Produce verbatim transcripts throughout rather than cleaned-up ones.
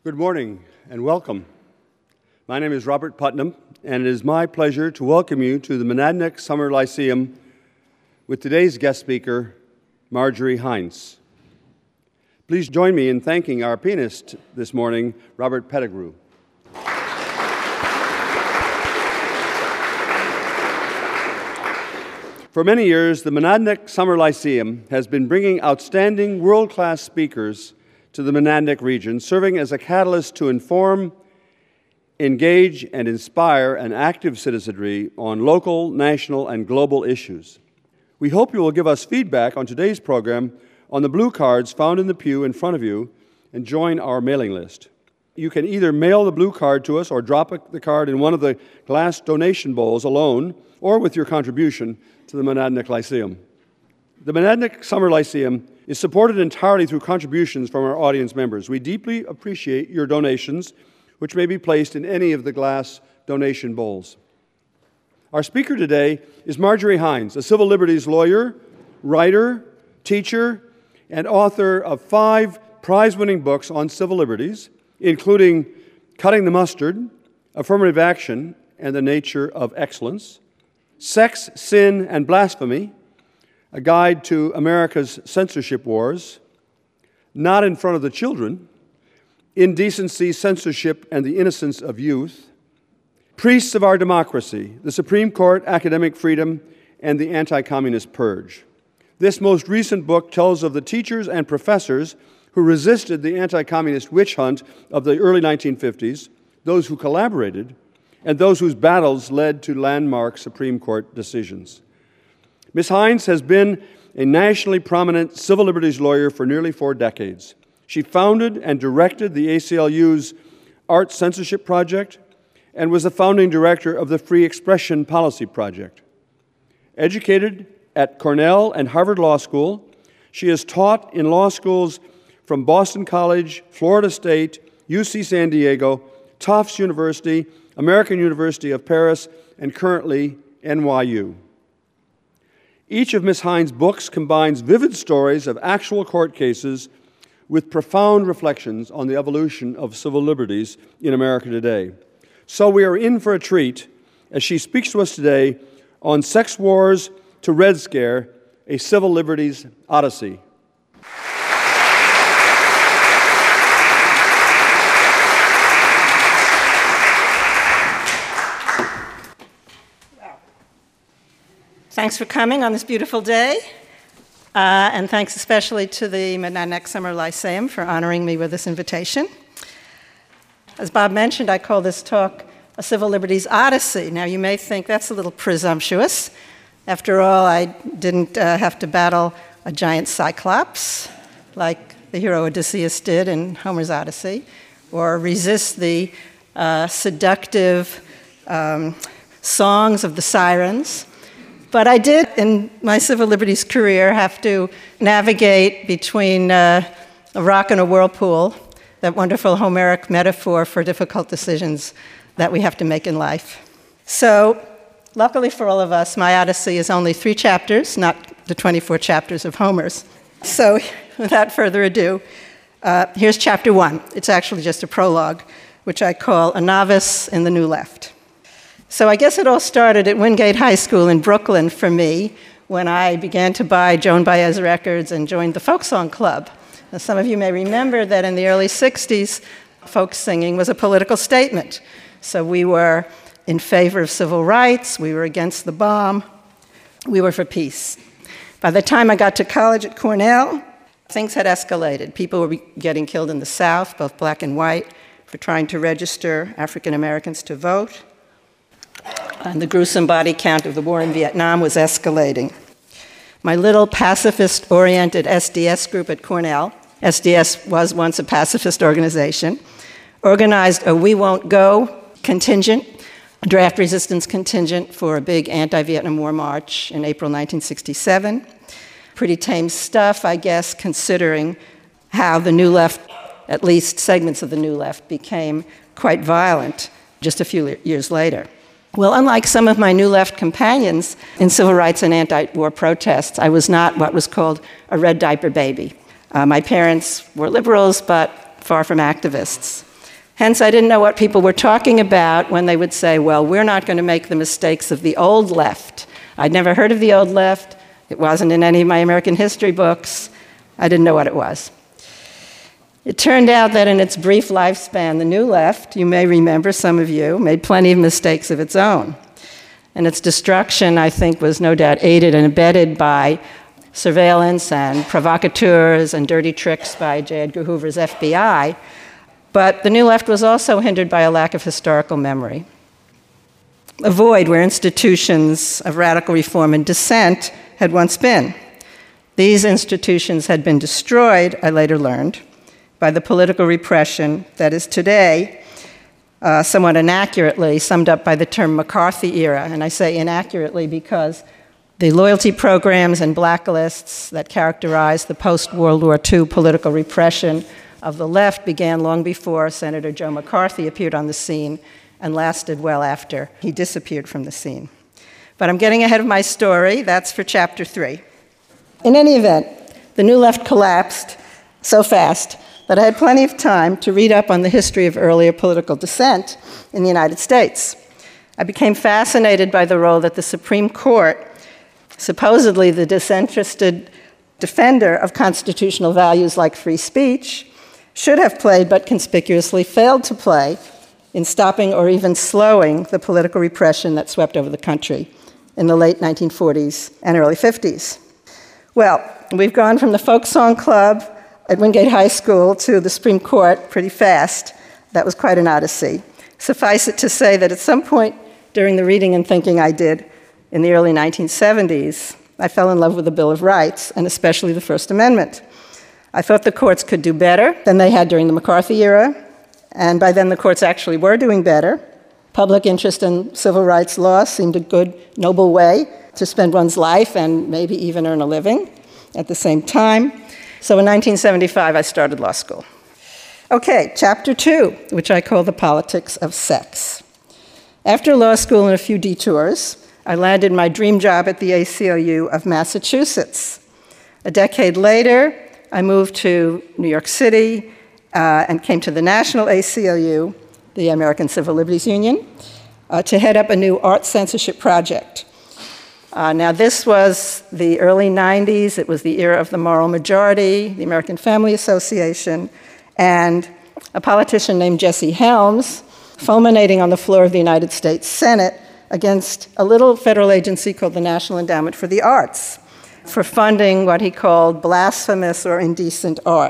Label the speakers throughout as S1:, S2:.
S1: Good morning and welcome. My name is Robert Putnam, and it is my pleasure to welcome you to the Monadnock Summer Lyceum with today's guest speaker, Marjorie Hines. Please join me in thanking our pianist this morning, Robert Pettigrew. For many years, the Monadnock Summer Lyceum has been bringing outstanding world-class speakers to the Monadnock region, serving as a catalyst to inform, engage, and inspire an active citizenry on local, national, and global issues. We hope you will give us feedback on today's program on the blue cards found in the pew in front of you and join our mailing list. You can either mail the blue card to us or drop the card in one of the glass donation bowls alone or with your contribution to the Monadnock Lyceum. The Monadnock Summer Lyceum is supported entirely through contributions from our audience members. We deeply appreciate your donations, which may be placed in any of the glass donation bowls. Our speaker today is Marjorie Hines, a civil liberties lawyer, writer, teacher, and author of five prize-winning books on civil liberties, including Cutting the Mustard, Affirmative Action and the Nature of Excellence, Sex, Sin, and Blasphemy, A Guide to America's Censorship Wars, Not in Front of the Children, Indecency, Censorship, and the Innocence of Youth, Priests of Our Democracy, the Supreme Court, Academic Freedom, and the Anti-Communist Purge. This most recent book tells of the teachers and professors who resisted the anti-communist witch hunt of the early nineteen fifties, those who collaborated, and those whose battles led to landmark Supreme Court decisions. Miz Hines has been a nationally prominent civil liberties lawyer for nearly four decades. She founded and directed the A C L U's Art Censorship Project and was the founding director of the Free Expression Policy Project. Educated at Cornell and Harvard Law School, she has taught in law schools from Boston College, Florida State, U C San Diego, Tufts University, American University of Paris, and currently N Y U. Each of Miz Hines' books combines vivid stories of actual court cases with profound reflections on the evolution of civil liberties in America today. So we are in for a treat as she speaks to us today on Sex Wars to Red Scare, a Civil Liberties Odyssey.
S2: Thanks for coming on this beautiful day, uh, and thanks especially to the Monadnock Summer Lyceum for honoring me with this invitation. As Bob mentioned, I call this talk a Civil Liberties Odyssey. Now, you may think that's a little presumptuous. After all, I didn't uh, have to battle a giant cyclops like the hero Odysseus did in Homer's Odyssey, or resist the uh, seductive um, songs of the sirens. But I did, in my civil liberties career, have to navigate between uh, a rock and a whirlpool, that wonderful Homeric metaphor for difficult decisions that we have to make in life. So, luckily for all of us, my Odyssey is only three chapters, not the twenty-four chapters of Homer's. So, without further ado, uh, here's chapter one. It's actually just a prologue, which I call A Novice in the New Left. So I guess it all started at Wingate High School in Brooklyn for me when I began to buy Joan Baez records and joined the folk song club. Now, some of you may remember that in the early sixties, folk singing was a political statement. So we were in favor of civil rights, we were against the bomb, we were for peace. By the time I got to college at Cornell, things had escalated. People were getting killed in the South, both black and white, for trying to register African Americans to vote. And the gruesome body count of the war in Vietnam was escalating. My little pacifist-oriented S D S group at Cornell, S D S was once a pacifist organization, organized a We Won't Go contingent, a draft resistance contingent for a big anti-Vietnam War march in April nineteen sixty-seven. Pretty tame stuff, I guess, considering how the New Left, at least segments of the New Left, became quite violent just a few years later. Well, unlike some of my New Left companions in civil rights and anti-war protests, I was not what was called a red diaper baby. Uh, my parents were liberals, but far from activists. Hence, I didn't know what people were talking about when they would say, well, we're not going to make the mistakes of the old left. I'd never heard of the old left. It wasn't in any of my American history books. I didn't know what it was. It turned out that in its brief lifespan, the New Left, you may remember, some of you, made plenty of mistakes of its own. And its destruction, I think, was no doubt aided and abetted by surveillance and provocateurs and dirty tricks by J. Edgar Hoover's F B I. But the New Left was also hindered by a lack of historical memory. A void where institutions of radical reform and dissent had once been. These institutions had been destroyed, I later learned, by the political repression that is today uh, somewhat inaccurately summed up by the term McCarthy era. And I say inaccurately because the loyalty programs and blacklists that characterized the post-World War Two political repression of the left began long before Senator Joe McCarthy appeared on the scene and lasted well after he disappeared from the scene. But I'm getting ahead of my story. That's for chapter three. In any event, the New Left collapsed so fast that I had plenty of time to read up on the history of earlier political dissent in the United States. I became fascinated by the role that the Supreme Court, supposedly the disinterested defender of constitutional values like free speech, should have played but conspicuously failed to play in stopping or even slowing the political repression that swept over the country in the late nineteen forties and early fifties. Well, we've gone from the folk song club at Wingate High School to the Supreme Court pretty fast. That was quite an odyssey. Suffice it to say that at some point during the reading and thinking I did in the early nineteen seventies, I fell in love with the Bill of Rights, and especially the First Amendment. I thought the courts could do better than they had during the McCarthy era, and by then the courts actually were doing better. Public interest in civil rights law seemed a good, noble way to spend one's life and maybe even earn a living at the same time. So in nineteen seventy-five, I started law school. Okay, chapter two, which I call the politics of sex. After law school and a few detours, I landed my dream job at the A C L U of Massachusetts. A decade later, I moved to New York City uh, and came to the National A C L U, the American Civil Liberties Union, uh, to head up a new art censorship project. Uh, now, this was the early nineties. It was the era of the moral majority, the American Family Association, and a politician named Jesse Helms fulminating on the floor of the United States Senate against a little federal agency called the National Endowment for the Arts for funding what he called blasphemous or indecent art.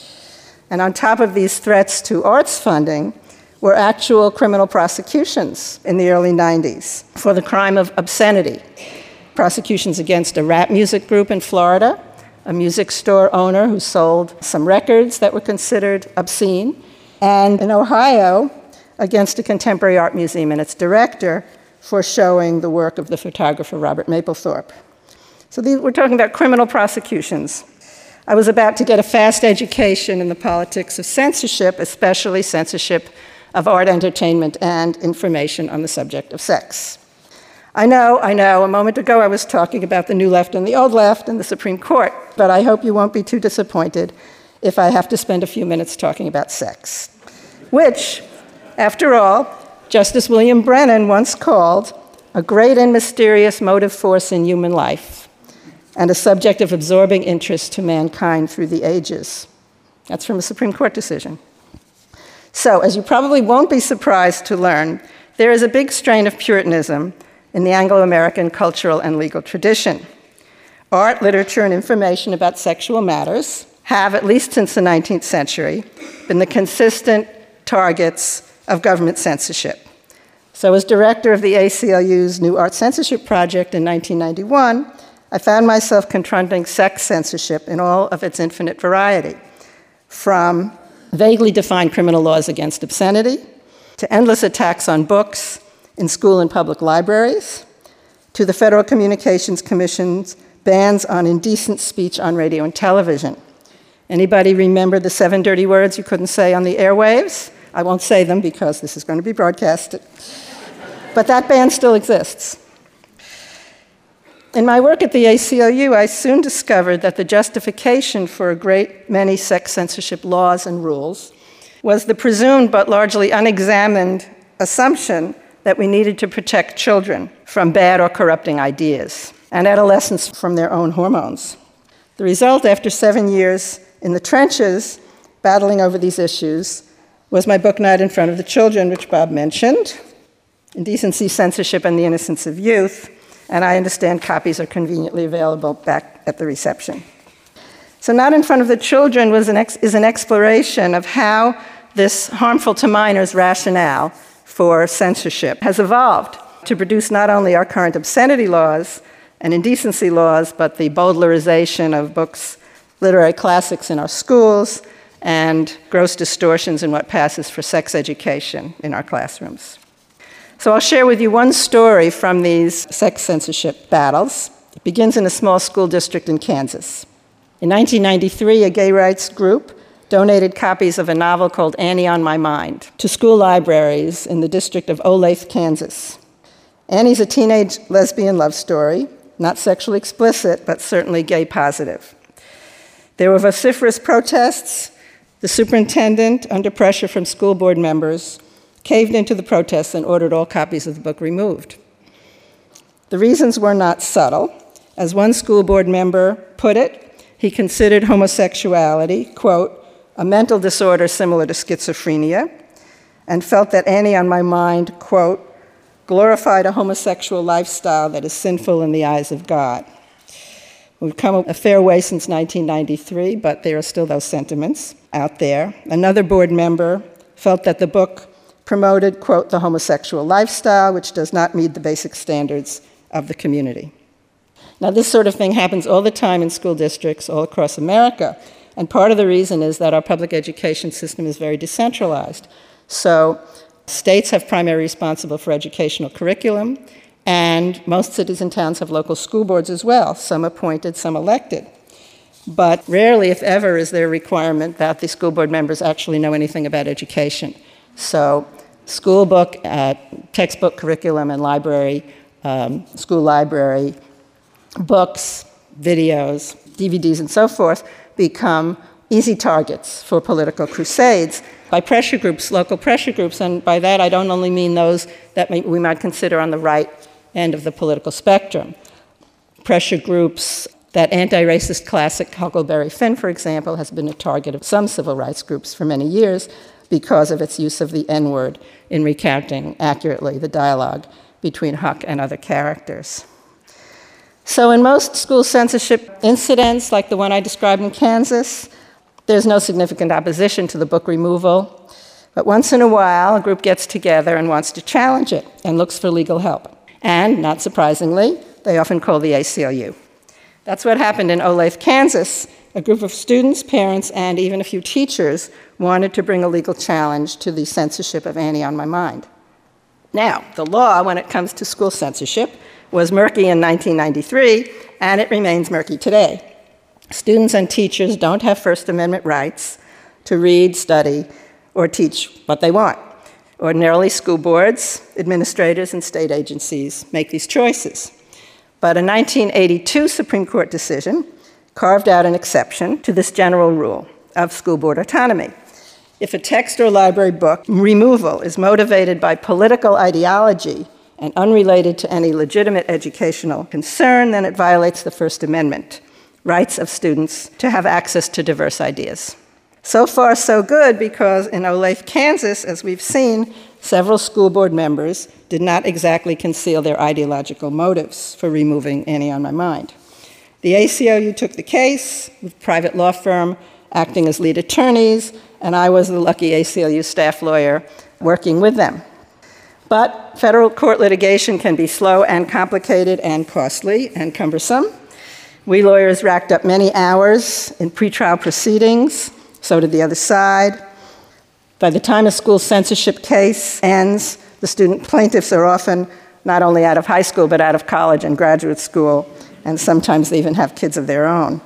S2: And on top of these threats to arts funding were actual criminal prosecutions in the early nineties for the crime of obscenity. Prosecutions against a rap music group in Florida, a music store owner who sold some records that were considered obscene, and in Ohio, against a contemporary art museum and its director for showing the work of the photographer Robert Mapplethorpe. So these, we're talking about criminal prosecutions. I was about to get a fast education in the politics of censorship, especially censorship of art, entertainment, and information on the subject of sex. I know, I know, a moment ago I was talking about the New Left and the Old Left and the Supreme Court, but I hope you won't be too disappointed if I have to spend a few minutes talking about sex, which, after all, Justice William Brennan once called a great and mysterious motive force in human life and a subject of absorbing interest to mankind through the ages. That's from a Supreme Court decision. So, as you probably won't be surprised to learn, there is a big strain of Puritanism in the Anglo-American cultural and legal tradition. Art, literature, and information about sexual matters have, at least since the nineteenth century, been the consistent targets of government censorship. So as director of the A C L U's new art censorship project in nineteen ninety-one, I found myself confronting sex censorship in all of its infinite variety, from vaguely defined criminal laws against obscenity, to endless attacks on books in school and public libraries, to the Federal Communications Commission's bans on indecent speech on radio and television. Anybody remember the seven dirty words you couldn't say on the airwaves? I won't say them because this is going to be broadcasted. But that ban still exists. In my work at the A C L U, I soon discovered that the justification for a great many sex censorship laws and rules was the presumed but largely unexamined assumption that we needed to protect children from bad or corrupting ideas and adolescents from their own hormones. The result, after seven years in the trenches battling over these issues, was my book, Night in Front of the Children, which Bob mentioned, Indecency, Censorship, and the Innocence of Youth, and I understand copies are conveniently available back at the reception. So Not in Front of the Children was an ex- is an exploration of how this harmful to minors rationale for censorship has evolved to produce not only our current obscenity laws and indecency laws, but the Bowdlerization of books, literary classics in our schools, and gross distortions in what passes for sex education in our classrooms. So I'll share with you one story from these sex censorship battles. It begins in a small school district in Kansas. In nineteen ninety-three, a gay rights group donated copies of a novel called Annie on My Mind to school libraries in the district of Olathe, Kansas. Annie's a teenage lesbian love story, not sexually explicit, but certainly gay positive. There were vociferous protests. The superintendent, under pressure from school board members, caved into the protests and ordered all copies of the book removed. The reasons were not subtle. As one school board member put it, he considered homosexuality, quote, a mental disorder similar to schizophrenia, and felt that Annie on My Mind, quote, glorified a homosexual lifestyle that is sinful in the eyes of God. We've come a fair way since nineteen ninety-three, but there are still those sentiments out there. Another board member felt that the book promoted, quote, the homosexual lifestyle, which does not meet the basic standards of the community. Now, this sort of thing happens all the time in school districts all across America, and part of the reason is that our public education system is very decentralized. So states have primary responsible for educational curriculum, and most cities and towns have local school boards as well, some appointed, some elected. But rarely, if ever, is there a requirement that the school board members actually know anything about education. So school book, uh, textbook curriculum, and library, um, school library, books, videos, D V Ds, and so forth become easy targets for political crusades by pressure groups, local pressure groups, and by that I don't only mean those that may, we might consider on the right end of the political spectrum. Pressure groups, that anti-racist classic Huckleberry Finn, for example, has been a target of some civil rights groups for many years because of its use of the N-word in recounting accurately the dialogue between Huck and other characters. So in most school censorship incidents, like the one I described in Kansas, there's no significant opposition to the book removal. But once in a while, a group gets together and wants to challenge it and looks for legal help. And, not surprisingly, they often call the A C L U. That's what happened in Olathe, Kansas. A group of students, parents, and even a few teachers wanted to bring a legal challenge to the censorship of Annie on My Mind. Now, the law, when it comes to school censorship, was murky in nineteen ninety-three, and it remains murky today. Students and teachers don't have First Amendment rights to read, study, or teach what they want. Ordinarily, school boards, administrators, and state agencies make these choices. But a nineteen eighty-two Supreme Court decision carved out an exception to this general rule of school board autonomy. If a text or library book removal is motivated by political ideology and unrelated to any legitimate educational concern, then it violates the First Amendment rights of students to have access to diverse ideas. So far, so good, because in Olathe, Kansas, as we've seen, several school board members did not exactly conceal their ideological motives for removing Annie on My Mind. The A C L U took the case, with a private law firm acting as lead attorneys, and I was the lucky A C L U staff lawyer working with them. But federal court litigation can be slow and complicated and costly and cumbersome. We lawyers racked up many hours in pretrial proceedings, so did the other side. By the time a school censorship case ends, the student plaintiffs are often not only out of high school, but out of college and graduate school, and sometimes they even have kids of their own.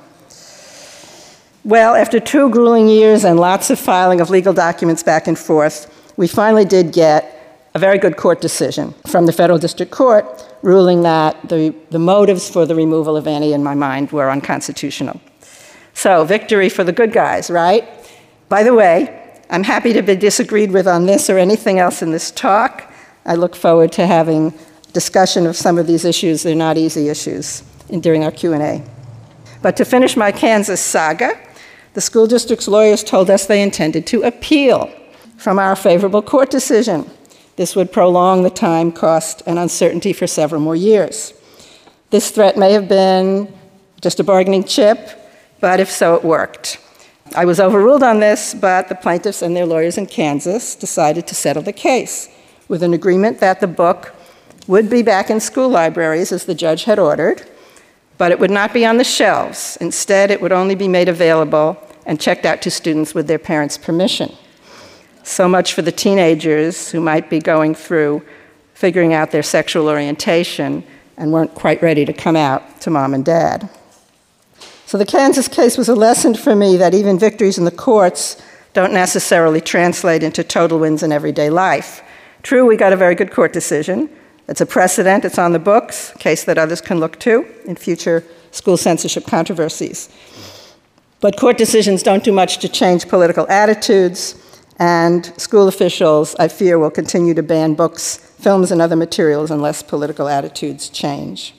S2: Well, after two grueling years and lots of filing of legal documents back and forth, we finally did get a very good court decision from the federal district court ruling that the, the motives for the removal of Annie in My Mind were unconstitutional. So, victory for the good guys, right? By the way, I'm happy to be disagreed with on this or anything else in this talk. I look forward to having discussion of some of these issues. They're not easy issues in, during our Q and A. But to finish my Kansas saga, the school district's lawyers told us they intended to appeal from our favorable court decision. This would prolong the time, cost, and uncertainty for several more years. This threat may have been just a bargaining chip, but if so, it worked. I was overruled on this, but the plaintiffs and their lawyers in Kansas decided to settle the case with an agreement that the book would be back in school libraries as the judge had ordered, but it would not be on the shelves. Instead, it would only be made available and checked out to students with their parents' permission. So much for the teenagers who might be going through figuring out their sexual orientation and weren't quite ready to come out to mom and dad. So the Kansas case was a lesson for me that even victories in the courts don't necessarily translate into total wins in everyday life. True, we got a very good court decision. It's a precedent, it's on the books, a case that others can look to in future school censorship controversies. But court decisions don't do much to change political attitudes, and school officials, I fear, will continue to ban books, films, and other materials unless political attitudes change.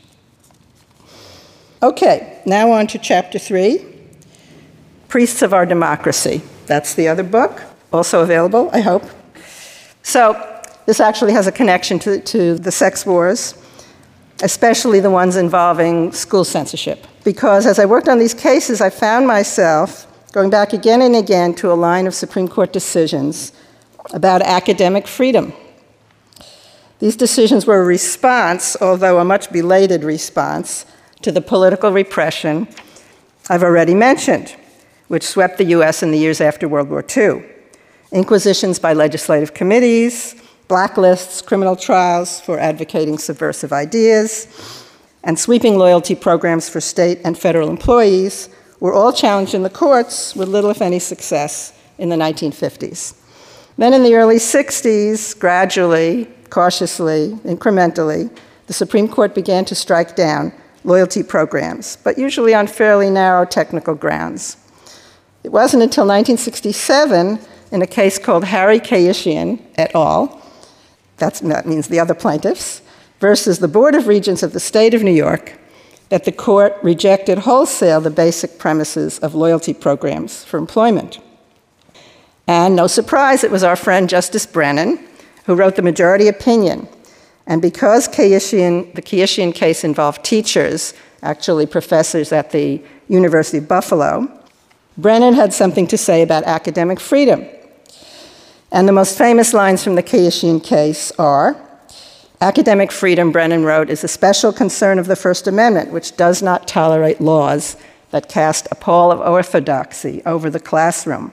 S2: Okay, now on to chapter three, Priests of Our Democracy. That's the other book, also available, I hope. So this actually has a connection to, to the sex wars, especially the ones involving school censorship. Because as I worked on these cases, I found myself going back again and again to a line of Supreme Court decisions about academic freedom. These decisions were a response, although a much belated response, to the political repression I've already mentioned, which swept the U S in the years after World War Two. Inquisitions by legislative committees, blacklists, criminal trials for advocating subversive ideas, and sweeping loyalty programs for state and federal employees were all challenged in the courts with little, if any, success in the nineteen fifties. Then in the early sixties, gradually, cautiously, incrementally, the Supreme Court began to strike down loyalty programs, but usually on fairly narrow technical grounds. It wasn't until nineteen sixty-seven, in a case called Harry Kayishian et al., that's, that means the other plaintiffs, versus the Board of Regents of the State of New York, that the court rejected wholesale the basic premises of loyalty programs for employment. And no surprise, it was our friend Justice Brennan who wrote the majority opinion. And because Kayishian, the Kayishian case involved teachers, actually professors at the University of Buffalo, Brennan had something to say about academic freedom. And the most famous lines from the Kayishian case are, academic freedom, Brennan wrote, is a special concern of the First Amendment, which does not tolerate laws that cast a pall of orthodoxy over the classroom.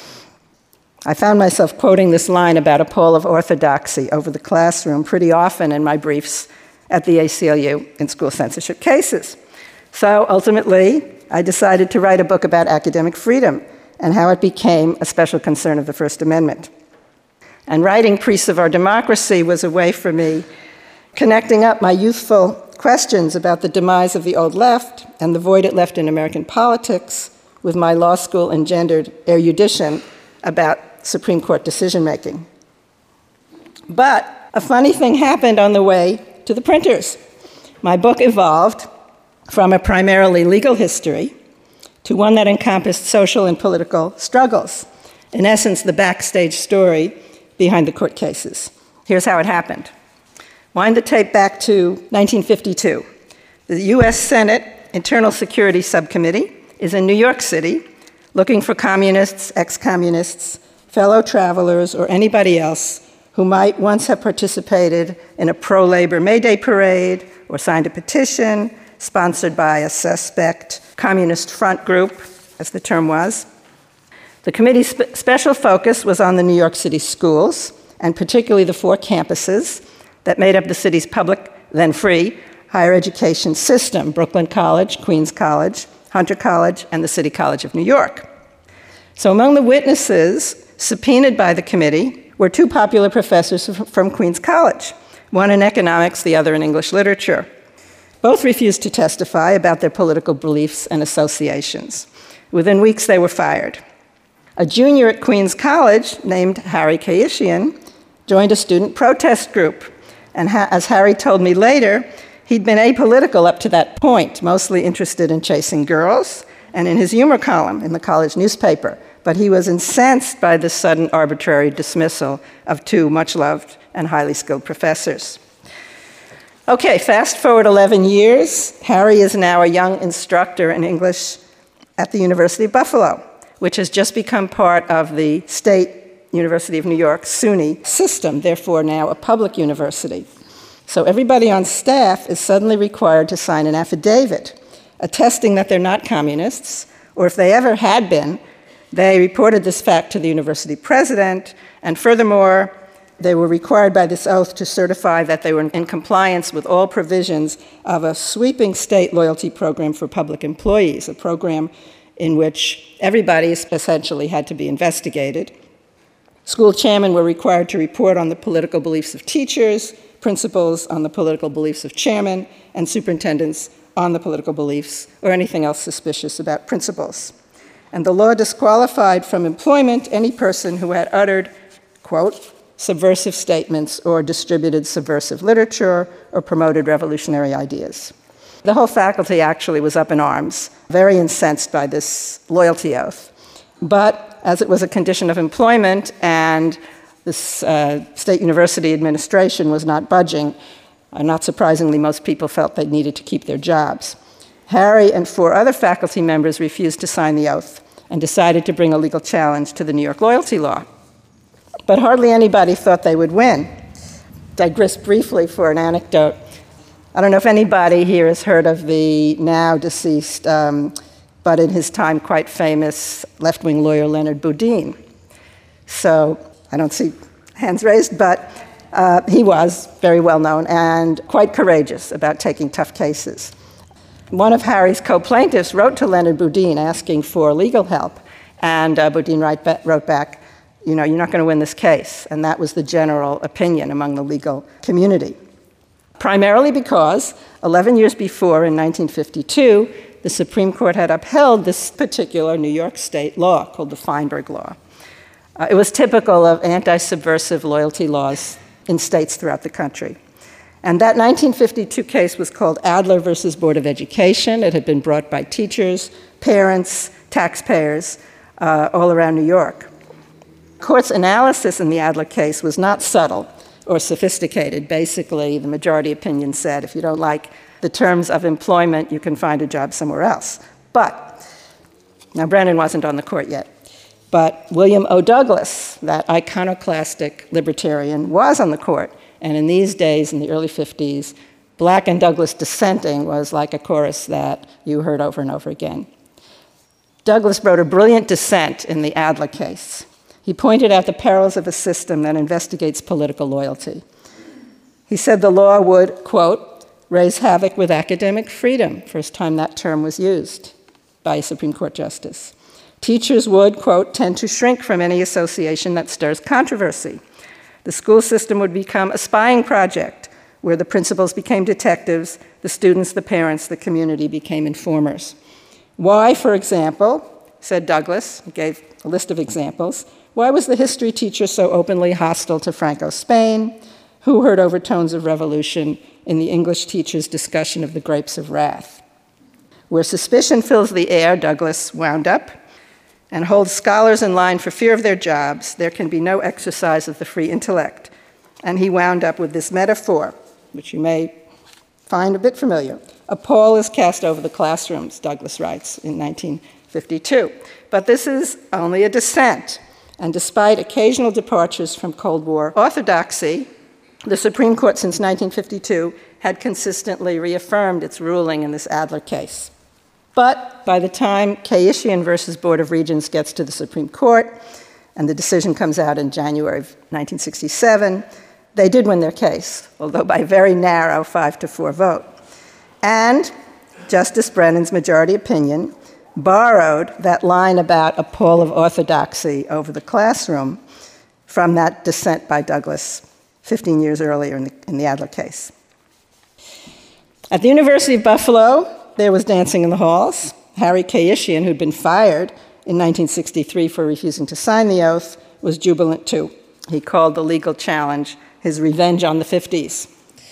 S2: I found myself quoting this line about a pall of orthodoxy over the classroom pretty often in my briefs at the A C L U in school censorship cases. So ultimately, I decided to write a book about academic freedom and how it became a special concern of the First Amendment. And writing Priests of Our Democracy was a way for me connecting up my youthful questions about the demise of the old left and the void it left in American politics with my law school engendered erudition about Supreme Court decision-making. But a funny thing happened on the way to the printers. My book evolved from a primarily legal history to one that encompassed social and political struggles. In essence, the backstage story behind the court cases. Here's how it happened. Wind the tape back to nineteen fifty-two. The U S Senate Internal Security Subcommittee is in New York City looking for communists, ex-communists, fellow travelers, or anybody else who might once have participated in a pro-labor May Day parade or signed a petition sponsored by a suspect communist front group, as the term was. The committee's spe- special focus was on the New York City schools, and particularly the four campuses that made up the city's public, then free, higher education system: Brooklyn College, Queens College, Hunter College, and the City College of New York. So among the witnesses subpoenaed by the committee were two popular professors from Queens College, one in economics, the other in English literature. Both refused to testify about their political beliefs and associations. Within weeks, they were fired. A junior at Queens College named Harry Kayishian joined a student protest group. And ha- as Harry told me later, he'd been apolitical up to that point, mostly interested in chasing girls and in his humor column in the college newspaper. But he was incensed by this sudden arbitrary dismissal of two much-loved and highly skilled professors. Okay, fast forward eleven years. Harry is now a young instructor in English at the University of Buffalo, which has just become part of the State University of New York SUNY system, therefore now a public university. So everybody on staff is suddenly required to sign an affidavit attesting that they're not communists, or if they ever had been, they reported this fact to the university president, and furthermore, they were required by this oath to certify that they were in compliance with all provisions of a sweeping state loyalty program for public employees, a program in which everybody essentially had to be investigated. School chairmen were required to report on the political beliefs of teachers, principals on the political beliefs of chairmen, and superintendents on the political beliefs or anything else suspicious about principals. And the law disqualified from employment any person who had uttered, quote, subversive statements or distributed subversive literature or promoted revolutionary ideas. The whole faculty actually was up in arms, very incensed by this loyalty oath. But as it was a condition of employment and this uh, state university administration was not budging, uh, not surprisingly, most people felt they needed to keep their jobs. Harry and four other faculty members refused to sign the oath and decided to bring a legal challenge to the New York loyalty law. But hardly anybody thought they would win. Digress briefly for an anecdote. I don't know if anybody here has heard of the now deceased, um, but in his time quite famous left-wing lawyer Leonard Boudin. So I don't see hands raised, but uh, he was very well known and quite courageous about taking tough cases. One of Harry's co-plaintiffs wrote to Leonard Boudin asking for legal help, and uh, Boudin write ba- wrote back, you know, you're not going to win this case. And that was the general opinion among the legal community. Primarily because eleven years before, in nineteen fifty-two, the Supreme Court had upheld this particular New York state law called the Feinberg Law. Uh, it was typical of anti-subversive loyalty laws in states throughout the country. And that nineteen fifty-two case was called Adler versus Board of Education. It had been brought by teachers, parents, taxpayers uh, all around New York. Court's analysis in the Adler case was not subtle or sophisticated. Basically, the majority opinion said, if you don't like the terms of employment, you can find a job somewhere else. But, now Brennan wasn't on the court yet, but William O. Douglas, that iconoclastic libertarian, was on the court. And in these days, in the early fifties, Black and Douglas dissenting was like a chorus that you heard over and over again. Douglas wrote a brilliant dissent in the Adler case. He pointed out the perils of a system that investigates political loyalty. He said the law would, quote, raise havoc with academic freedom, first time that term was used by a Supreme Court justice. Teachers would, quote, tend to shrink from any association that stirs controversy. The school system would become a spying project where the principals became detectives, the students, the parents, the community became informers. Why, for example, said Douglas, he gave a list of examples, why was the history teacher so openly hostile to Franco's Spain? Who heard overtones of revolution in the English teacher's discussion of the grapes of wrath? Where suspicion fills the air, Douglas wound up, and holds scholars in line for fear of their jobs, there can be no exercise of the free intellect. And he wound up with this metaphor, which you may find a bit familiar. A pall is cast over the classrooms, Douglas writes in nineteen fifty-two. But this is only a dissent. And despite occasional departures from Cold War orthodoxy, the Supreme Court since nineteen fifty-two had consistently reaffirmed its ruling in this Adler case. But by the time Kayishian versus Board of Regents gets to the Supreme Court, and the decision comes out in January of nineteen sixty-seven, they did win their case, although by a very narrow five to four vote. And Justice Brennan's majority opinion borrowed that line about a pall of orthodoxy over the classroom from that dissent by Douglas fifteen years earlier in the, in the Adler case. At the University of Buffalo, there was dancing in the halls. Harry Kayishian, who'd been fired in nineteen sixty-three for refusing to sign the oath, was jubilant too. He called the legal challenge his revenge on the fifties.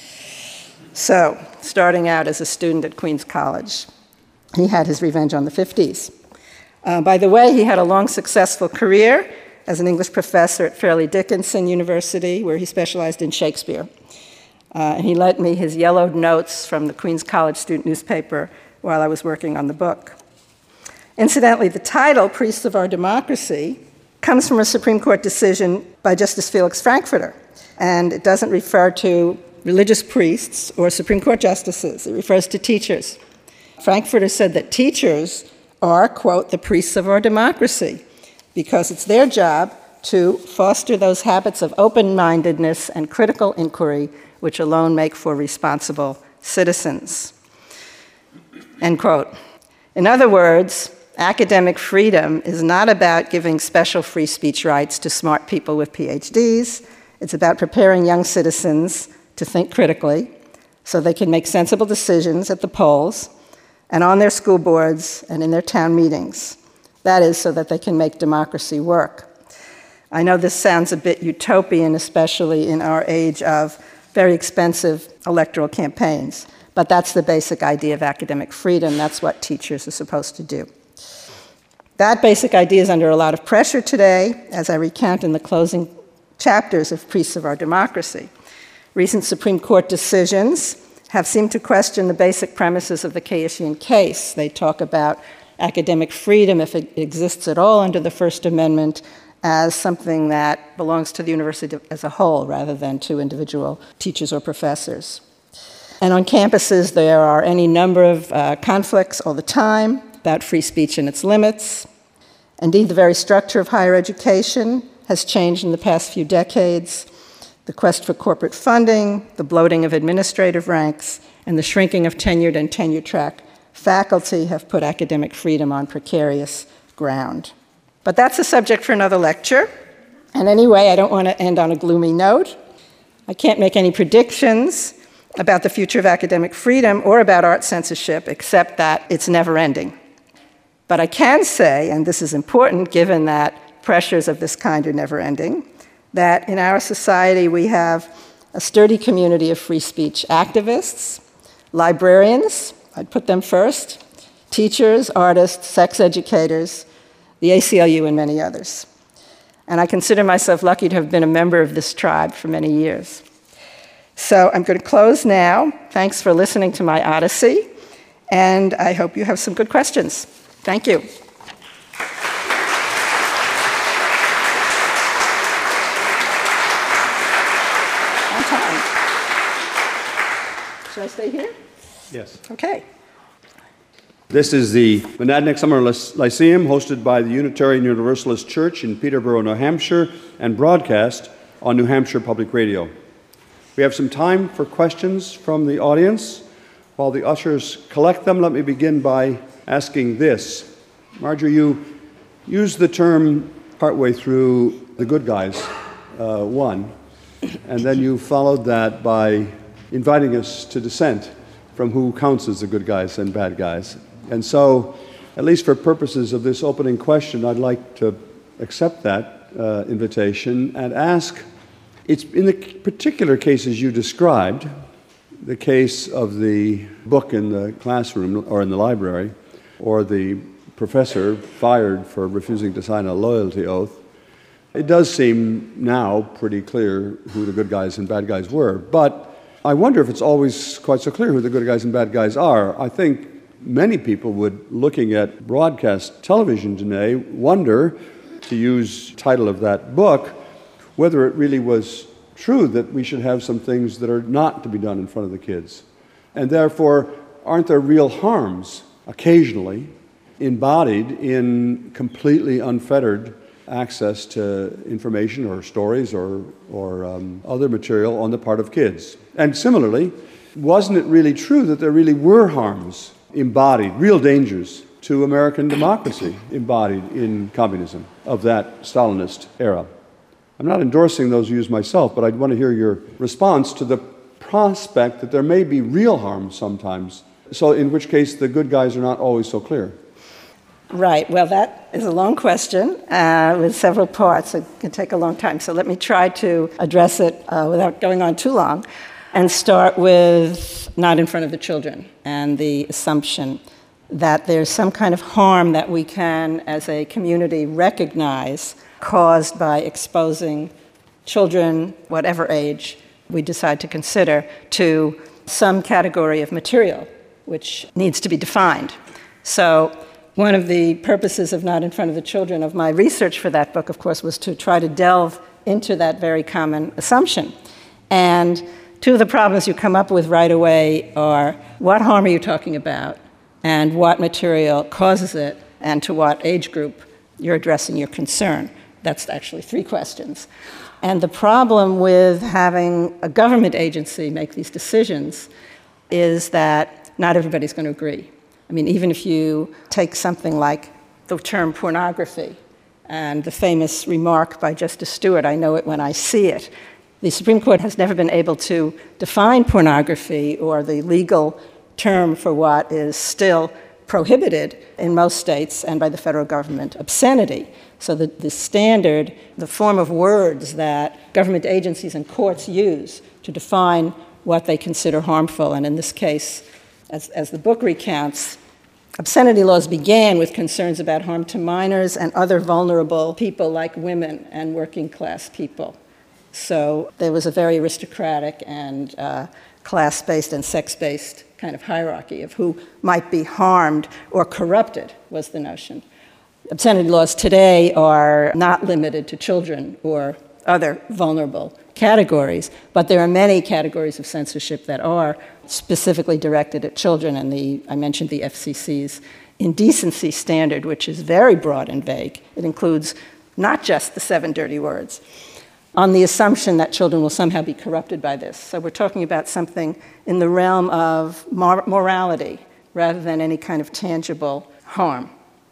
S2: So, starting out as a student at Queens College, he had his revenge on the fifties. Uh, by the way, he had a long, successful career as an English professor at Fairleigh Dickinson University, where he specialized in Shakespeare. Uh, and he lent me his yellowed notes from the Queens College student newspaper while I was working on the book. Incidentally, the title, Priests of Our Democracy, comes from a Supreme Court decision by Justice Felix Frankfurter, and it doesn't refer to religious priests or Supreme Court justices. It refers to teachers. Frankfurter said that teachers are, quote, the priests of our democracy, because it's their job to foster those habits of open-mindedness and critical inquiry which alone make for responsible citizens, end quote. In other words, academic freedom is not about giving special free speech rights to smart people with P H Ds. It's about preparing young citizens to think critically so they can make sensible decisions at the polls and on their school boards and in their town meetings. That is, so that they can make democracy work. I know this sounds a bit utopian, especially in our age of very expensive electoral campaigns, but that's the basic idea of academic freedom. That's what teachers are supposed to do. That basic idea is under a lot of pressure today, as I recount in the closing chapters of Priests of Our Democracy. Recent Supreme Court decisions have seemed to question the basic premises of the Cayetian case. They talk about academic freedom, if it exists at all under the First Amendment, as something that belongs to the university as a whole rather than to individual teachers or professors. And on campuses, there are any number of uh, conflicts all the time about free speech and its limits. Indeed, the very structure of higher education has changed in the past few decades. The quest for corporate funding, the bloating of administrative ranks, and the shrinking of tenured and tenure-track faculty have put academic freedom on precarious ground. But that's a subject for another lecture. And anyway, I don't want to end on a gloomy note. I can't make any predictions about the future of academic freedom or about art censorship, except that it's never ending. But I can say, and this is important given that pressures of this kind are never ending, that in our society we have a sturdy community of free speech activists, librarians, I'd put them first, teachers, artists, sex educators, the A C L U, and many others. And I consider myself lucky to have been a member of this tribe for many years. So I'm going to close now. Thanks for listening to my odyssey, and I hope you have some good questions. Thank you. On time. Should I stay here?
S1: Yes.
S2: Okay.
S1: This is the Monadnock Summer Lyceum, hosted by the Unitarian Universalist Church in Peterborough, New Hampshire, and broadcast on New Hampshire Public Radio. We have some time for questions from the audience. While the ushers collect them, let me begin by asking this. Marjorie, you used the term partway through the good guys, uh, one, and then you followed that by inviting us to dissent from who counts as the good guys and bad guys. And so, at least for purposes of this opening question, I'd like to accept that uh, invitation and ask, it's in the particular cases you described, the case of the book in the classroom or in the library, or the professor fired for refusing to sign a loyalty oath, it does seem now pretty clear who the good guys and bad guys were. But I wonder if it's always quite so clear who the good guys and bad guys are. I think many people would, looking at broadcast television today, wonder, to use the title of that book, whether it really was true that we should have some things that are not to be done in front of the kids. And therefore, aren't there real harms, occasionally, embodied in completely unfettered access to information or stories or, or um, other material on the part of kids? And similarly, wasn't it really true that there really were harms embodied, real dangers to American democracy embodied in communism of that Stalinist era? I'm not endorsing those views myself, but I'd want to hear your response to the prospect that there may be real harm sometimes, so in which case the good guys are not always so clear.
S2: Right. Well, that is a long question uh, with several parts. It can take a long time. So let me try to address it uh, without going on too long and start with not in front of the children and the assumption that there's some kind of harm that we can, as a community, recognize caused by exposing children, whatever age we decide to consider, to some category of material which needs to be defined. So one of the purposes of Not in Front of the Children, of my research for that book, of course, was to try to delve into that very common assumption. And two of the problems you come up with right away are, what harm are you talking about, and what material causes it, and to what age group you're addressing your concern? That's actually three questions. And the problem with having a government agency make these decisions is that not everybody's going to agree. I mean, even if you take something like the term pornography and the famous remark by Justice Stewart, "I know it when I see it," the Supreme Court has never been able to define pornography, or the legal term for what is still prohibited in most states and by the federal government, obscenity. So the, the standard, the form of words that government agencies and courts use to define what they consider harmful, and in this case, As, as the book recounts, obscenity laws began with concerns about harm to minors and other vulnerable people like women and working class people. So there was a very aristocratic and uh, class-based and sex-based kind of hierarchy of who might be harmed or corrupted, was the notion. Obscenity laws today are not limited to children or other vulnerable categories, but there are many categories of censorship that are specifically directed at children, and the, I mentioned the F C C's indecency standard, which is very broad and vague. It includes not just the seven dirty words, on the assumption that children will somehow be corrupted by this. So we're talking about something in the realm of mor- morality rather than any kind of tangible harm.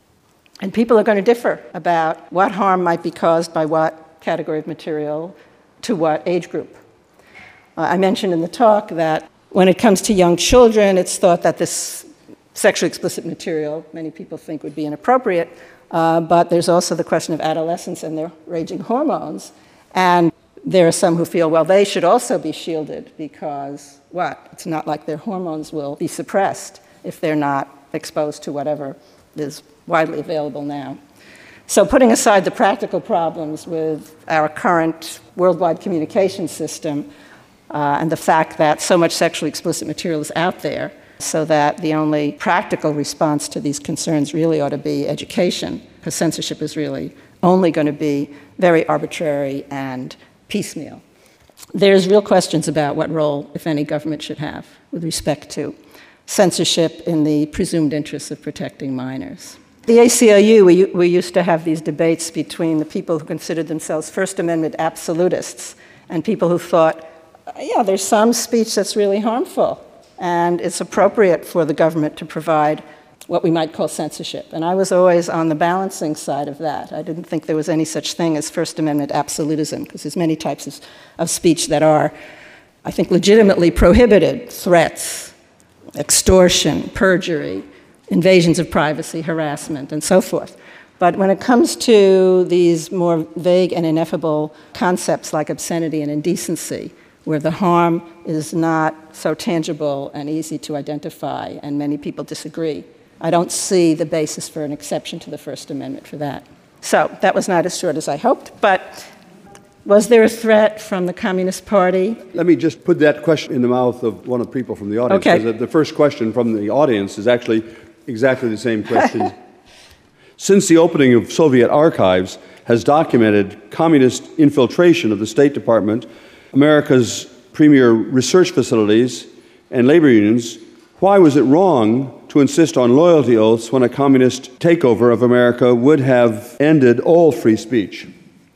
S2: And people are going to differ about what harm might be caused by what category of material to what age group. Uh, I mentioned in the talk that when it comes to young children, it's thought that this sexually explicit material, many people think, would be inappropriate, uh, but there's also the question of adolescence and their raging hormones. And there are some who feel, well, they should also be shielded because, what? It's not like their hormones will be suppressed if they're not exposed to whatever is widely available now. So putting aside the practical problems with our current worldwide communication system uh, and the fact that so much sexually explicit material is out there, so that the only practical response to these concerns really ought to be education, because censorship is really only going to be very arbitrary and piecemeal. There's real questions about what role, if any, government should have with respect to censorship in the presumed interests of protecting minors. The A C L U, we, we used to have these debates between the people who considered themselves First Amendment absolutists and people who thought, yeah, there's some speech that's really harmful, and it's appropriate for the government to provide what we might call censorship. And I was always on the balancing side of that. I didn't think there was any such thing as First Amendment absolutism, because there's many types of, of speech that are, I think, legitimately prohibited: threats, extortion, perjury, invasions of privacy, harassment, and so forth. But when it comes to these more vague and ineffable concepts like obscenity and indecency, where the harm is not so tangible and easy to identify, and many people disagree, I don't see the basis for an exception to the First Amendment for that. So that was not as short as I hoped, but was there a threat from the Communist Party?
S1: Let me just put that question in the mouth of one of the people from the audience.
S2: Okay.
S1: Because the first question from the audience is actually exactly the same question. Since the opening of Soviet archives has documented communist infiltration of the State Department, America's premier research facilities, and labor unions, why was it wrong to insist on loyalty oaths when a communist takeover of America would have ended all free speech?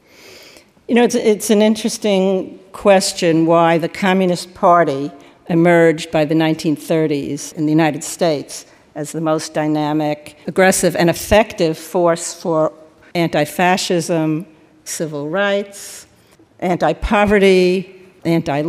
S2: You know, it's, it's an interesting question why the Communist Party emerged by the nineteen thirties in the United States as the most dynamic, aggressive, and effective force for anti-fascism, civil rights, anti-poverty,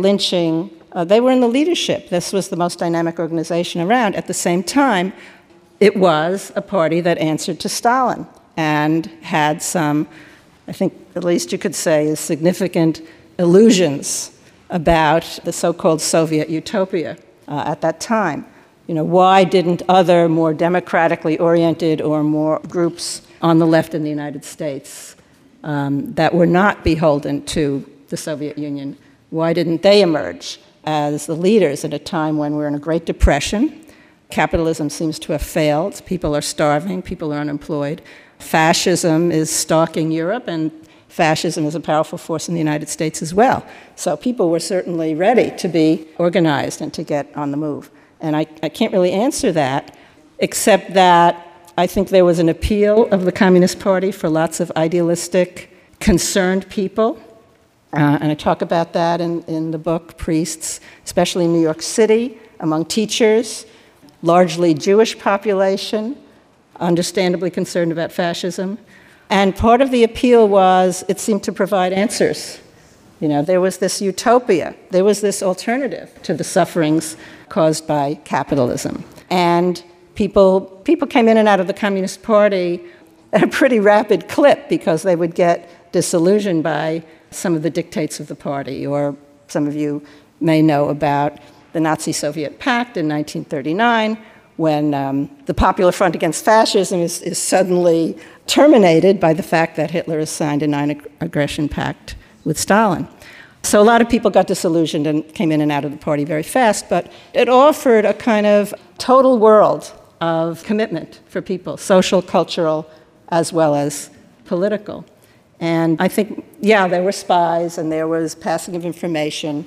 S2: anti-lynching. Uh, they were in the leadership. This was the most dynamic organization around. At the same time, it was a party that answered to Stalin and had some, I think at least you could say, significant illusions about the so-called Soviet utopia uh, at that time. You know, why didn't other more democratically oriented or more groups on the left in the United States um, that were not beholden to the Soviet Union, why didn't they emerge as the leaders at a time when we're in a Great Depression? Capitalism seems to have failed. People are starving. People are unemployed. Fascism is stalking Europe, and fascism is a powerful force in the United States as well. So people were certainly ready to be organized and to get on the move. And I, I can't really answer that, except that I think there was an appeal of the Communist Party for lots of idealistic, concerned people. Uh, and I talk about that in, in the book, Priests, especially in New York City, among teachers, largely Jewish population, understandably concerned about fascism. And part of the appeal was it seemed to provide answers. You know, there was this utopia. There was this alternative to the sufferings caused by capitalism. And people, people came in and out of the Communist Party at a pretty rapid clip because they would get disillusioned by some of the dictates of the party. Or some of you may know about the Nazi-Soviet Pact in nineteen thirty-nine, when um, the Popular Front Against Fascism is, is suddenly terminated by the fact that Hitler has signed a non-aggression pact with Stalin. So a lot of people got disillusioned and came in and out of the party very fast, but it offered a kind of total world of commitment for people, social, cultural, as well as political. And I think, yeah, there were spies and there was passing of information,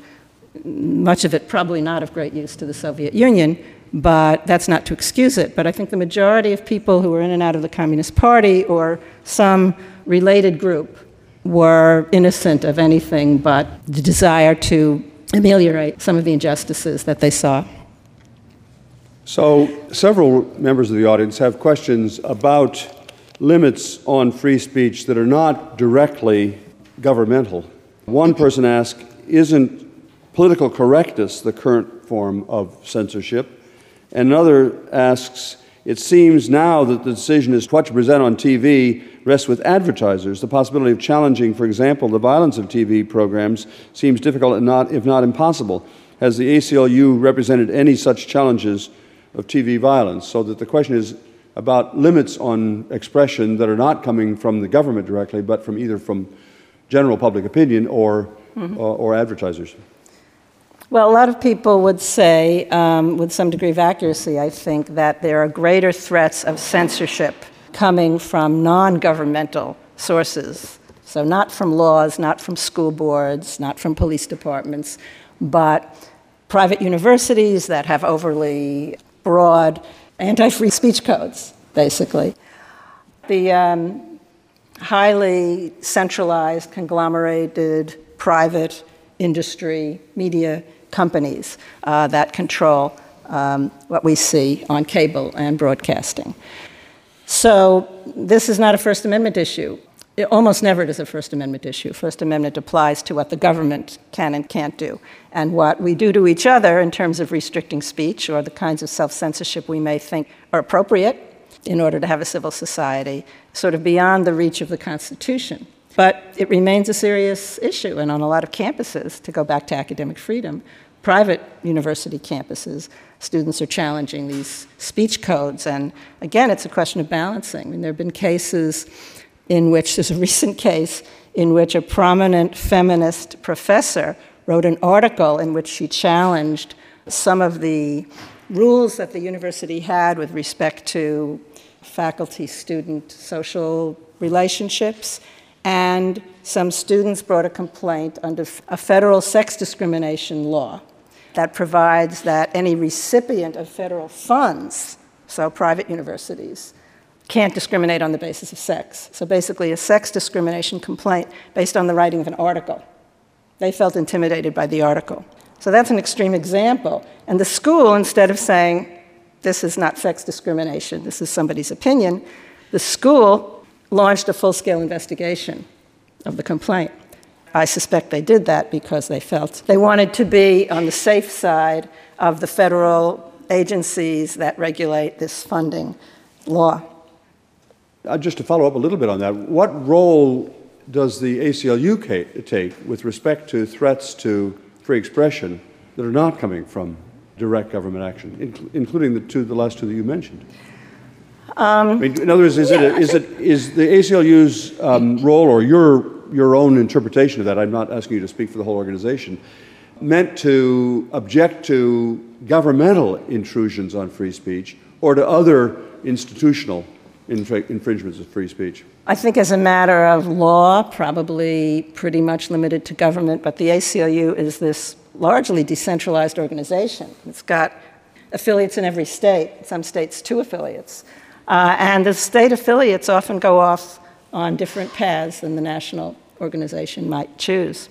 S2: much of it probably not of great use to the Soviet Union, but that's not to excuse it. But I think the majority of people who were in and out of the Communist Party or some related group were innocent of anything but the desire to ameliorate some of the injustices that they saw.
S1: So several members of the audience have questions about limits on free speech that are not directly governmental. One person asked, isn't political correctness the current form of censorship? And another asks, it seems now that the decision as to what to present on T V rests with advertisers. The possibility of challenging, for example, the violence of T V programs seems difficult and not, if not impossible. Has the A C L U represented any such challenges of T V violence? So that the question is about limits on expression that are not coming from the government directly, but from either from general public opinion or, mm-hmm. or, or advertisers.
S2: Well, a lot of people would say, um, with some degree of accuracy, I think, that there are greater threats of censorship coming from non-governmental sources. So not from laws, not from school boards, not from police departments, but private universities that have overly broad anti-free speech codes, basically. The um, highly centralized, conglomerated, private industry, media companies uh, that control um, what we see on cable and broadcasting. So this is not a First Amendment issue. It almost never is a First Amendment issue. First Amendment applies to what the government can and can't do. And what we do to each other in terms of restricting speech or the kinds of self-censorship we may think are appropriate in order to have a civil society, sort of beyond the reach of the Constitution. But it remains a serious issue, and on a lot of campuses, to go back to academic freedom, private university campuses, students are challenging these speech codes. And again, it's a question of balancing. I mean, there have been cases in which, there's a recent case in which a prominent feminist professor wrote an article in which she challenged some of the rules that the university had with respect to faculty-student social relationships. And some students brought a complaint under a federal sex discrimination law that provides that any recipient of federal funds, so private universities, can't discriminate on the basis of sex. So basically a sex discrimination complaint based on the writing of an article. They felt intimidated by the article. So that's an extreme example. And the school, instead of saying, this is not sex discrimination, this is somebody's opinion, the school launched a full-scale investigation of the complaint. I suspect they did that because they felt they wanted to be on the safe side of the federal agencies that regulate this funding law.
S1: Uh, just to follow up a little bit on that, what role does the A C L U take with respect to threats to free expression that are not coming from direct government action, in, including the two, the last two that you mentioned? Um, I mean, in other words, is yeah, it a, is it is the A C L U's um, role, or your your own interpretation of that? I'm not asking you to speak for the whole organization. Meant to object to governmental intrusions on free speech, or to other institutional infr- infringements of free speech?
S2: I think as a matter of law, probably pretty much limited to government, but the A C L U is this largely decentralized organization. It's got affiliates in every state, some states two affiliates. Uh, and the state affiliates often go off on different paths than the national organization might choose.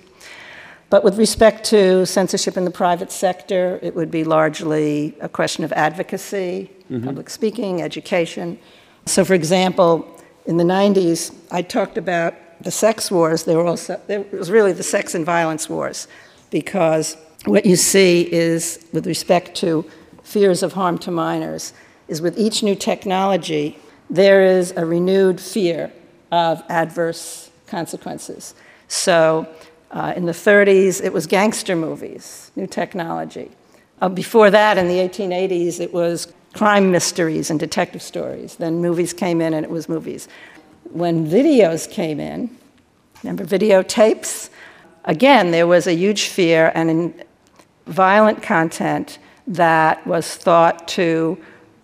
S2: But with respect to censorship in the private sector, it would be largely a question of advocacy, mm-hmm. public speaking, education. So for example, in the nineties, I talked about the sex wars. They were also, it was really the sex and violence wars, because what you see is, with respect to fears of harm to minors, is with each new technology, there is a renewed fear of adverse consequences. So uh, in the thirties, it was gangster movies, new technology. Uh, before that, in the eighteen eighties, it was crime mysteries and detective stories. Then movies came in, and it was movies. When videos came in, remember videotapes? Again, there was a huge fear and in violent content that was thought to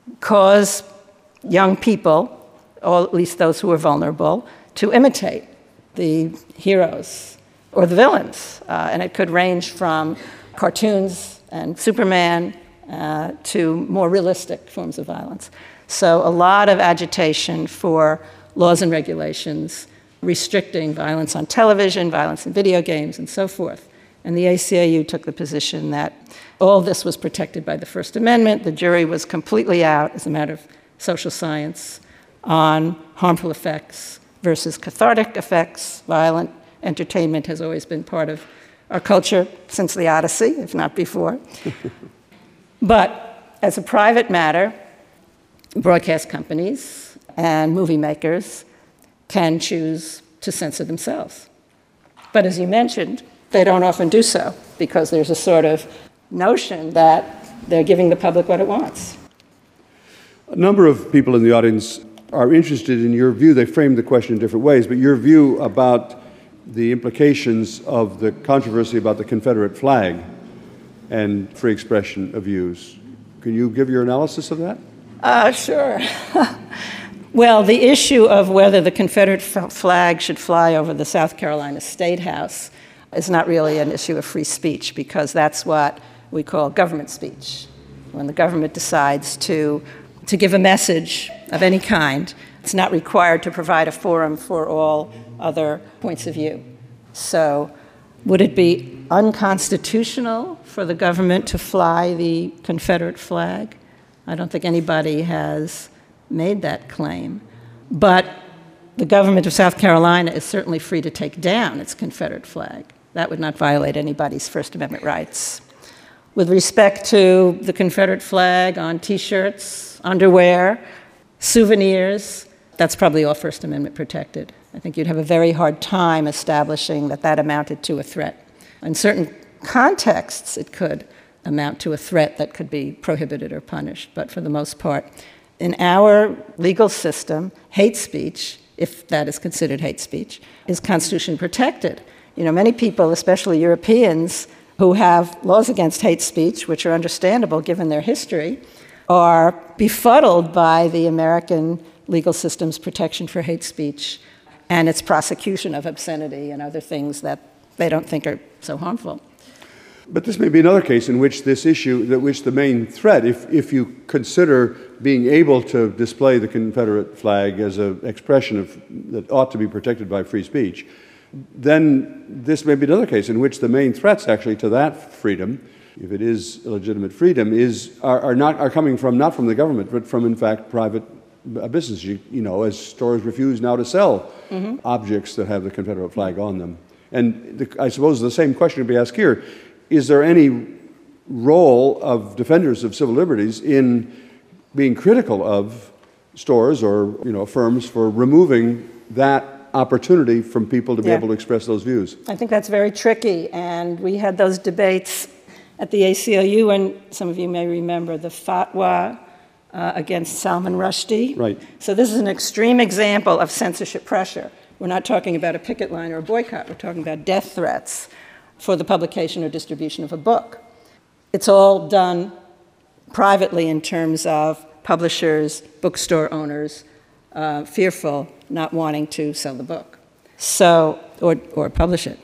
S2: cause young people, or at least those who were vulnerable, to imitate the heroes or the villains. Uh, and it could range from cartoons and Superman uh, to more realistic forms of violence. So a lot of agitation for laws and regulations restricting violence on television, violence in video games, and so forth. And the A C L U took the position that all this was protected by the First Amendment. The jury was completely out, as a matter of social science, on harmful effects versus cathartic effects. Violent entertainment has always been part of our culture since the Odyssey, if not before. But as a private matter, broadcast companies and movie makers can choose to censor themselves. But as you mentioned, they don't often do so, because there's a sort of notion that they're giving the public what it wants.
S1: A number of people in the audience are interested in your view. They frame the question in different ways, but your view about the implications of the controversy about the Confederate flag and free expression of views. Can you give your analysis of that?
S2: Uh, sure. Well, the issue of whether the Confederate f- flag should fly over the South Carolina State House is not really an issue of free speech, because that's what we call government speech. When the government decides to, to give a message of any kind, it's not required to provide a forum for all other points of view. So would it be unconstitutional for the government to fly the Confederate flag? I don't think anybody has made that claim. But the government of South Carolina is certainly free to take down its Confederate flag. That would not violate anybody's First Amendment rights. With respect to the Confederate flag on T-shirts, underwear, souvenirs, that's probably all First Amendment protected. I think you'd have a very hard time establishing that that amounted to a threat. In certain contexts, it could amount to a threat that could be prohibited or punished, but for the most part, in our legal system, hate speech, if that is considered hate speech, is constitution protected. You know, many people, especially Europeans, who have laws against hate speech, which are understandable given their history, are befuddled by the American legal system's protection for hate speech and its prosecution of obscenity and other things that they don't think are so harmful.
S1: But this may be another case in which this issue, that which the main threat, if, if you consider being able to display the Confederate flag as an expression of, that ought to be protected by free speech, then this may be another case in which the main threats actually to that freedom, if it is illegitimate freedom, is are, are not are coming from not from the government, but from in fact private business. You, you know, as stores refuse now to sell mm-hmm. objects that have the Confederate flag on them. And the, I suppose the same question would be asked here: is there any role of defenders of civil liberties in being critical of stores or, you know, firms for removing that opportunity from people to be
S2: Yeah.
S1: able to express those views.
S2: I think that's very tricky, and we had those debates at the A C L U, and some of you may remember the fatwa uh, against Salman Rushdie.
S1: Right.
S2: So this is an extreme example of censorship pressure. We're not talking about a picket line or a boycott. We're talking about death threats for the publication or distribution of a book. It's all done privately in terms of publishers, bookstore owners, uh, fearful, not wanting to sell the book, so or or publish it.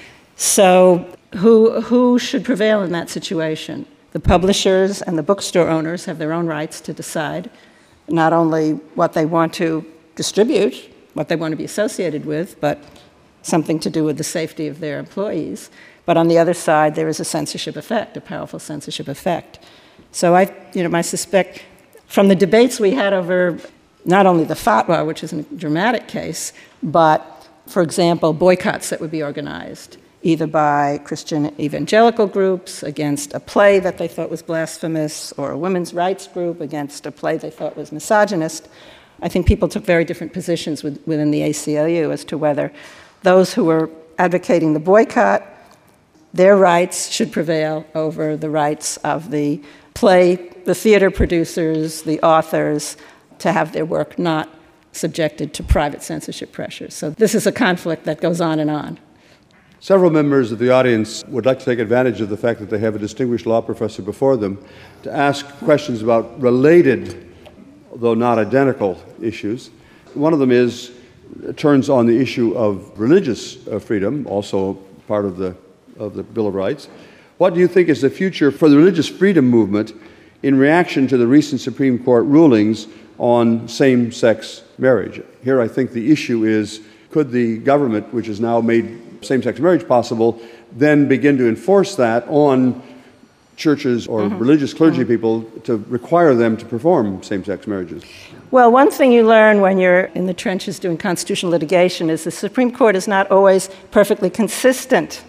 S2: So who who should prevail in that situation? The publishers and the bookstore owners have their own rights to decide not only what they want to distribute, what they want to be associated with, but something to do with the safety of their employees. But on the other side, there is a censorship effect, a powerful censorship effect. So I, you know, I suspect from the debates we had over not only the fatwa, which is a dramatic case, but, for example, boycotts that would be organized, either by Christian evangelical groups against a play that they thought was blasphemous, or a women's rights group against a play they thought was misogynist. I think people took very different positions with, within the A C L U as to whether those who were advocating the boycott, their rights should prevail over the rights of the play, the theater producers, the authors, to have their work not subjected to private censorship pressure. So this is a conflict that goes on and on.
S1: Several members of the audience would like to take advantage of the fact that they have a distinguished law professor before them to ask questions about related, though not identical, issues. One of them is, turns on the issue of religious uh, freedom, also part of the, of the Bill of Rights. What do you think is the future for the religious freedom movement in reaction to the recent Supreme Court rulings on same-sex marriage? Here I think the issue is, could the government, which has now made same-sex marriage possible, then begin to enforce that on churches or mm-hmm. religious clergy mm-hmm. people to require them to perform same-sex marriages?
S2: Well, one thing you learn when you're in the trenches doing constitutional litigation is the Supreme Court is not always perfectly consistent.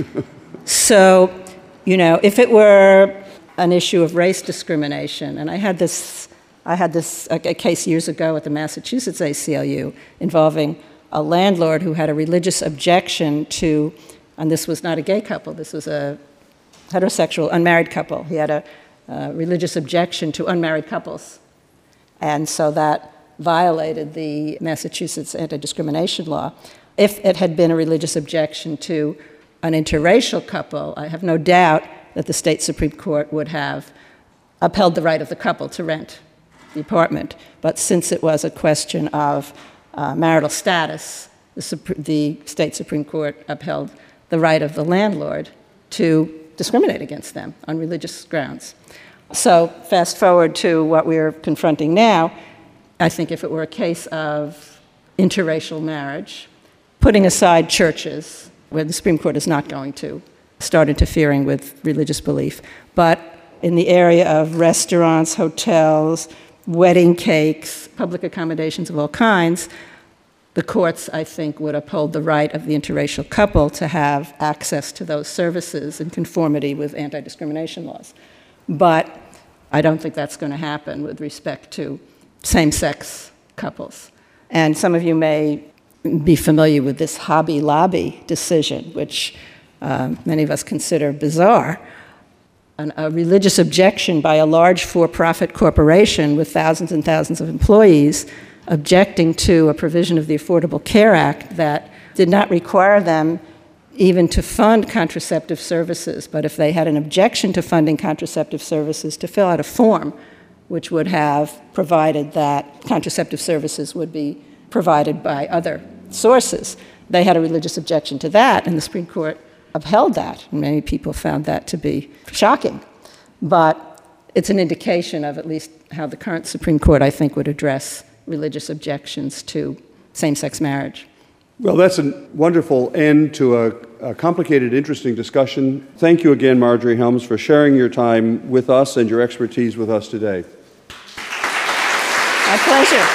S2: So, you know, if it were an issue of race discrimination, and I had this, I had this a, a case years ago at the Massachusetts A C L U involving a landlord who had a religious objection to, and this was not a gay couple, this was a heterosexual unmarried couple. He had a uh, religious objection to unmarried couples. And so that violated the Massachusetts anti-discrimination law. If it had been a religious objection to an interracial couple, I have no doubt that the state Supreme Court would have upheld the right of the couple to rent the apartment. But since it was a question of uh, marital status, the, Sup- the state Supreme Court upheld the right of the landlord to discriminate against them on religious grounds. So fast forward to what we're confronting now, I think if it were a case of interracial marriage, putting aside churches, where the Supreme Court is not going to start interfering with religious belief, but in the area of restaurants, hotels, wedding cakes, public accommodations of all kinds, the courts, I think, would uphold the right of the interracial couple to have access to those services in conformity with anti-discrimination laws. But I don't think that's going to happen with respect to same-sex couples. And some of you may be familiar with this Hobby Lobby decision, which uh, many of us consider bizarre. An, a religious objection by a large for-profit corporation with thousands and thousands of employees objecting to a provision of the Affordable Care Act that did not require them even to fund contraceptive services, but if they had an objection to funding contraceptive services, to fill out a form which would have provided that contraceptive services would be provided by other sources. They had a religious objection to that, and the Supreme Court upheld that, and many people found that to be shocking. But it's an indication of at least how the current Supreme Court, I think, would address religious objections to same-sex marriage.
S1: Well, that's a wonderful end to a, a complicated, interesting discussion. Thank you again, Marjorie Helms, for sharing your time with us and your expertise with us today.
S2: My pleasure.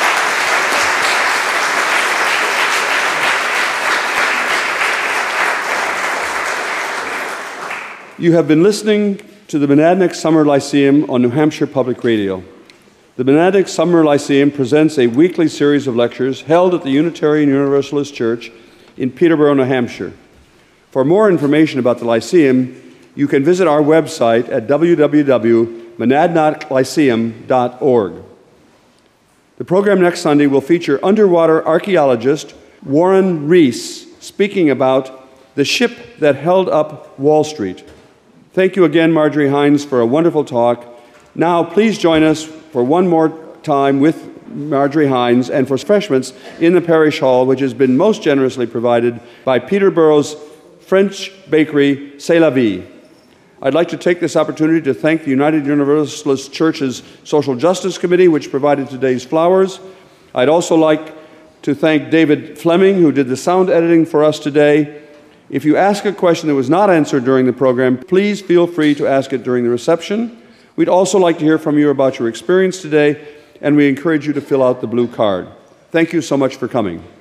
S1: You have been listening to the Monadnock Summer Lyceum on New Hampshire Public Radio. The Monadnock Summer Lyceum presents a weekly series of lectures held at the Unitarian Universalist Church in Peterborough, New Hampshire. For more information about the Lyceum, you can visit our website at w w w dot monadnock lyceum dot org. The program next Sunday will feature underwater archaeologist Warren Reese speaking about the ship that held up Wall Street. Thank you again, Marjorie Hines, for a wonderful talk. Now, please join us for one more time with Marjorie Hines and for refreshments in the parish hall, which has been most generously provided by Peterborough's French bakery, C'est la Vie. I'd like to take this opportunity to thank the United Universalist Church's Social Justice Committee, which provided today's flowers. I'd also like to thank David Fleming, who did the sound editing for us today. If you ask a question that was not answered during the program, please feel free to ask it during the reception. We'd also like to hear from you about your experience today, and we encourage you to fill out the blue card. Thank you so much for coming.